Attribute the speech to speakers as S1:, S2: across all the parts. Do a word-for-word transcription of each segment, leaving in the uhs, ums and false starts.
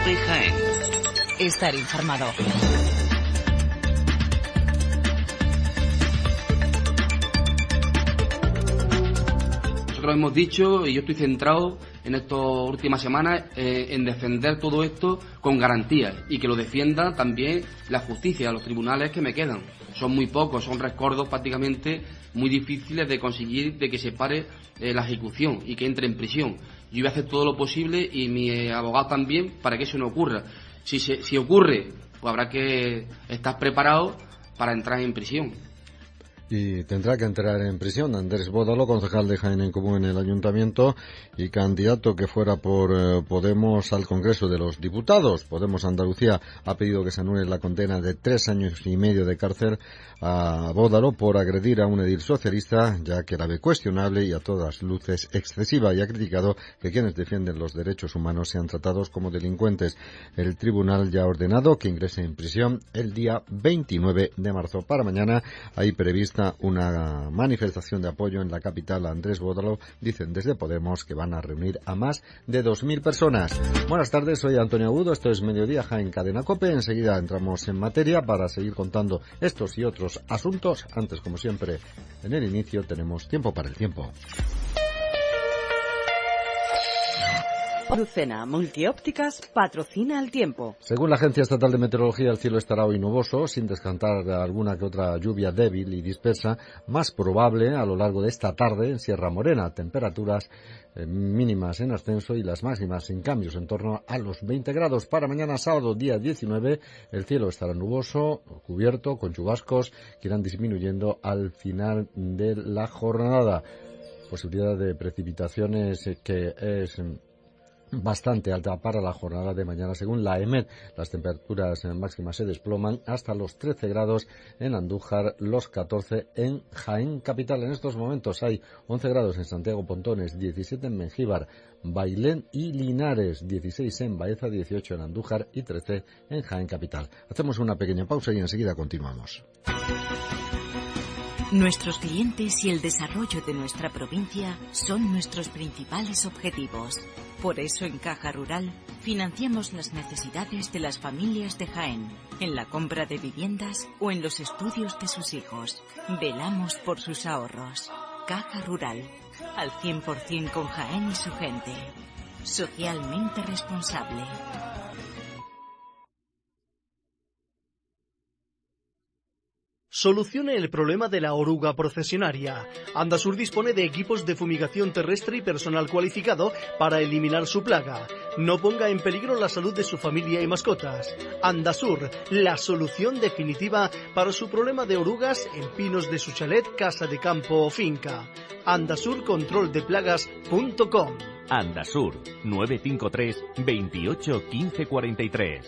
S1: COPE Jaén.
S2: Estar informado.
S3: Nosotros hemos dicho, y yo estoy centrado en estas últimas semanas, eh, en defender todo esto con garantías y que lo defienda también la justicia, los tribunales que me quedan. Son muy pocos, son rescordos prácticamente muy difíciles de conseguir de que se pare eh, la ejecución y que entre en prisión. Yo voy a hacer todo lo posible y mi eh, abogado también para que eso no ocurra. Si, se, si ocurre, pues habrá que estar preparado para entrar en prisión.
S4: Y tendrá que entrar en prisión Andrés Bódalo, concejal de Jaén en Común en el Ayuntamiento y candidato que fuera por eh, Podemos al Congreso de los Diputados. Podemos Andalucía ha pedido que se anule la condena de tres años y medio de cárcel a Bódalo por agredir a un edil socialista, ya que la ve cuestionable y a todas luces excesiva, y ha criticado que quienes defienden los derechos humanos sean tratados como delincuentes. El tribunal ya ha ordenado que ingrese en prisión el día veintinueve de marzo. Para mañana hay prevista una manifestación de apoyo en la capital a Andrés Bódalo. Dicen desde Podemos que van a reunir a más de dos mil personas. Buenas tardes, soy Antonio Agudo, esto es Mediodía Jaén Cadena COPE. Enseguida entramos en materia para seguir contando estos y otros asuntos. Antes, como siempre, en el inicio tenemos tiempo para el tiempo.
S2: Lucena Multiópticas patrocina el tiempo.
S4: Según la Agencia Estatal de Meteorología, el cielo estará hoy nuboso, sin descartar alguna que otra lluvia débil y dispersa, más probable a lo largo de esta tarde en Sierra Morena. Temperaturas eh, mínimas en ascenso y las máximas sin cambios en torno a los veinte grados. Para mañana sábado, día diecinueve, el cielo estará nuboso, cubierto, con chubascos que irán disminuyendo al final de la jornada. Posibilidad de precipitaciones eh, que es bastante alta para la jornada de mañana. Según la EMET, las temperaturas máximas se desploman hasta los trece grados en Andújar, los catorce en Jaén capital. En estos momentos hay once grados en Santiago Pontones, diecisiete en Mengíbar, Bailén y Linares, dieciséis en Baeza, dieciocho en Andújar y trece en Jaén capital. Hacemos una pequeña pausa y enseguida continuamos.
S5: Nuestros clientes y el desarrollo de nuestra provincia son nuestros principales objetivos. Por eso en Caja Rural financiamos las necesidades de las familias de Jaén, en la compra de viviendas o en los estudios de sus hijos. Velamos por sus ahorros. Caja Rural, al cien por ciento con Jaén y su gente. Socialmente responsable.
S6: Solucione el problema de la oruga procesionaria. Andasur dispone de equipos de fumigación terrestre y personal cualificado para eliminar su plaga. No ponga en peligro la salud de su familia y mascotas. Andasur, la solución definitiva para su problema de orugas en pinos de su chalet, casa de campo o finca. andasur control de plagas punto com.
S7: Andasur, nueve cinco tres, veintiocho, quince cuarenta y tres.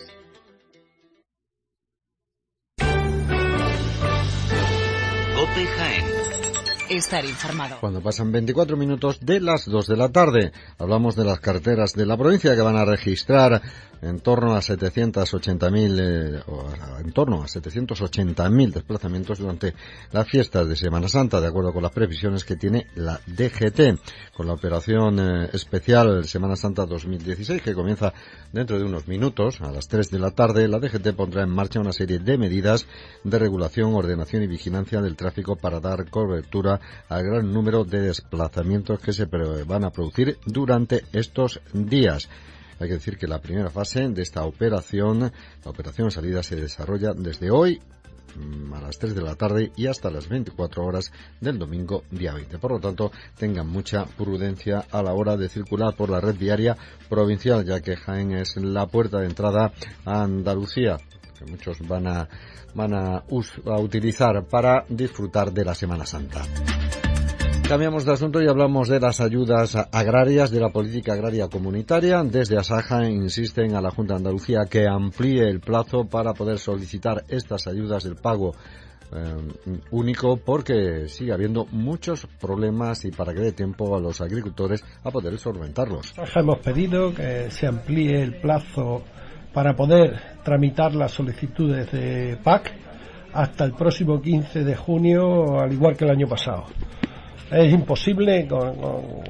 S1: COPE Jaén.
S2: Estar informado.
S4: Cuando pasan veinticuatro minutos de las dos de la tarde, hablamos de las carreteras de la provincia que van a registrar en torno a setecientos ochenta mil eh, en torno a setecientos ochenta mil desplazamientos durante las fiestas de Semana Santa, de acuerdo con las previsiones que tiene la D G T, con la operación eh, especial Semana Santa dos mil dieciséis, que comienza dentro de unos minutos, a las tres de la tarde. La D G T pondrá en marcha una serie de medidas de regulación, ordenación y vigilancia del tráfico para dar cobertura al gran número de desplazamientos que se van a producir durante estos días. Hay que decir que la primera fase de esta operación, la operación salida, se desarrolla desde hoy a las tres de la tarde y hasta las veinticuatro horas del domingo día veinte. Por lo tanto, tengan mucha prudencia a la hora de circular por la red viaria provincial, ya que Jaén es la puerta de entrada a Andalucía, que muchos van a van a, us, a utilizar para disfrutar de la Semana Santa. Cambiamos de asunto y hablamos de las ayudas agrarias, de la política agraria comunitaria. Desde Asaja insisten a la Junta de Andalucía que amplíe el plazo para poder solicitar estas ayudas del pago eh, único, porque sigue habiendo muchos problemas y para que dé tiempo a los agricultores a poder solventarlos.
S8: Asaja hemos pedido que se amplíe el plazo para poder tramitar las solicitudes de P A C hasta el próximo quince de junio, al igual que el año pasado. Es imposible con, con,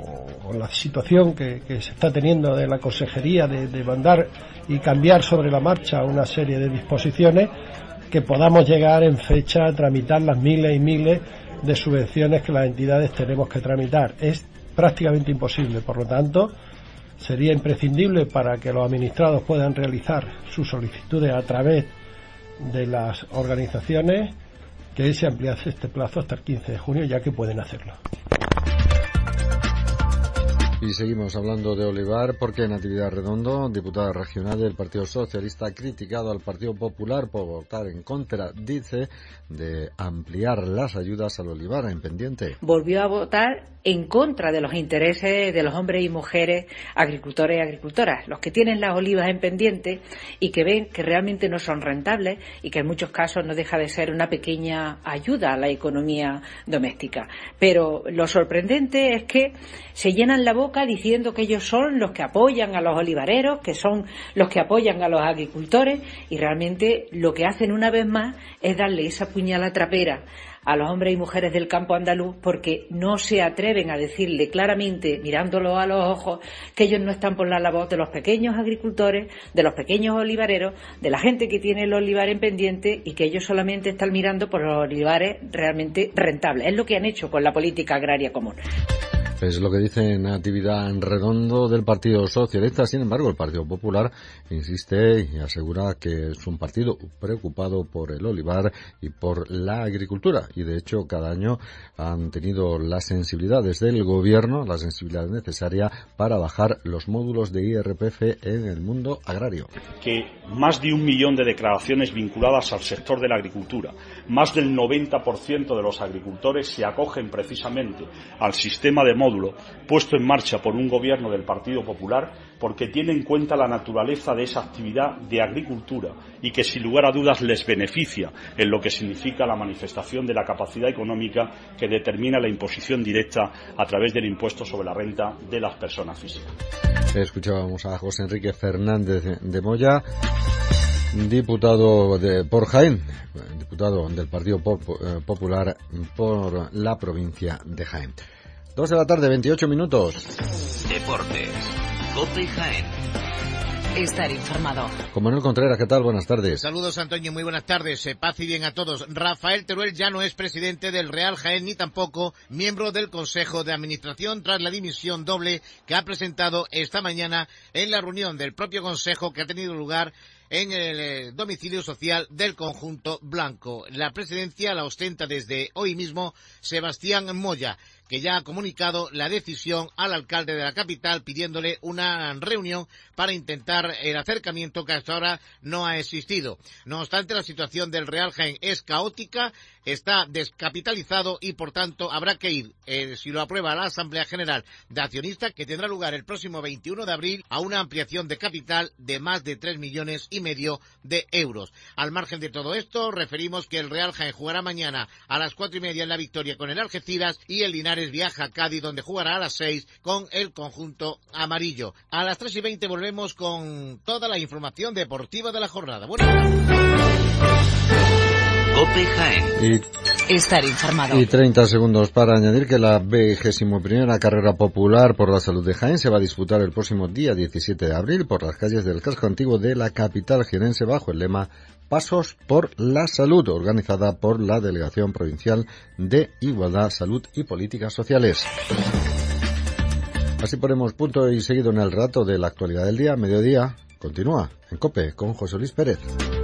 S8: o la situación que, que se está teniendo de la consejería de, de mandar y cambiar sobre la marcha una serie de disposiciones, que podamos llegar en fecha a tramitar las miles y miles de subvenciones que las entidades tenemos que tramitar. Es prácticamente imposible, por lo tanto, sería imprescindible para que los administrados puedan realizar sus solicitudes a través de las organizaciones que se ampliase este plazo hasta el quince de junio, ya que pueden hacerlo.
S4: Y seguimos hablando de Olivar porque Natividad Redondo, diputada regional del Partido Socialista, ha criticado al Partido Popular por votar en contra, dice, de ampliar las ayudas al olivar en pendiente.
S9: Volvió a votar en contra de los intereses de los hombres y mujeres agricultores y agricultoras, los que tienen las olivas en pendiente y que ven que realmente no son rentables y que en muchos casos no deja de ser una pequeña ayuda a la economía doméstica. Pero lo sorprendente es que se llenan la boca diciendo que ellos son los que apoyan a los olivareros, que son los que apoyan a los agricultores, y realmente lo que hacen una vez más es darle esa puñalada trapera a los hombres y mujeres del campo andaluz, porque no se atreven a decirle claramente, mirándolo a los ojos, que ellos no están por la labor de los pequeños agricultores, de los pequeños olivareros, de la gente que tiene el olivar en pendiente, y que ellos solamente están mirando por los olivares realmente rentables. Es lo que han hecho con la política agraria común.
S4: Es lo que dice Natividad Redondo del Partido Socialista. Sin embargo, el Partido Popular insiste y asegura que es un partido preocupado por el olivar y por la agricultura. Y de hecho, cada año han tenido las sensibilidades del gobierno, la sensibilidad necesaria para bajar los módulos de I R P F en el mundo agrario.
S10: Que más de un millón de declaraciones vinculadas al sector de la agricultura, más del noventa por ciento de los agricultores se acogen precisamente al sistema de módulos puesto en marcha por un gobierno del Partido Popular, porque tiene en cuenta la naturaleza de esa actividad de agricultura y que sin lugar a dudas les beneficia en lo que significa la manifestación de la capacidad económica que determina la imposición directa a través del impuesto sobre la renta de las personas físicas.
S4: Escuchábamos a José Enrique Fernández de Moya, diputado de por Jaén, diputado del Partido Popular por la provincia de Jaén. Dos de la tarde, veintiocho minutos.
S1: Deportes. COPE Jaén.
S2: Estar informado.
S4: Con Manuel Contreras, ¿qué tal? Buenas tardes.
S11: Saludos, Antonio, muy buenas tardes. Eh, paz y bien a todos. Rafael Teruel ya no es presidente del Real Jaén ni tampoco miembro del Consejo de Administración tras la dimisión doble que ha presentado esta mañana en la reunión del propio Consejo que ha tenido lugar en el eh, domicilio social del conjunto blanco. La presidencia la ostenta desde hoy mismo Sebastián Moya, que ya ha comunicado la decisión al alcalde de la capital pidiéndole una reunión para intentar el acercamiento que hasta ahora no ha existido. No obstante, la situación del Real Jaén es caótica, está descapitalizado y por tanto habrá que ir, eh, si lo aprueba la Asamblea General de Accionistas, que tendrá lugar el próximo veintiuno de abril, a una ampliación de capital de más de tres millones y medio de euros. Al margen de todo esto, referimos que el Real Jaén jugará mañana a las cuatro y media en La Victoria con el Algeciras y el Linares viaja a Cádiz, donde jugará a las seis con el conjunto amarillo. A las tres y veinte volvemos con toda la información deportiva de la jornada. Buenas
S1: COPE Jaén.
S4: Y,
S2: Estar informado.
S4: Y treinta segundos para añadir que la vigésima primera carrera popular por la salud de Jaén se va a disputar el próximo día diecisiete de abril por las calles del casco antiguo de la capital jienense bajo el lema Pasos por la Salud, organizada por la Delegación Provincial de Igualdad, Salud y Políticas Sociales. Así ponemos punto y seguido en el rato de la actualidad del día. Mediodía continúa en COPE con José Luis Pérez.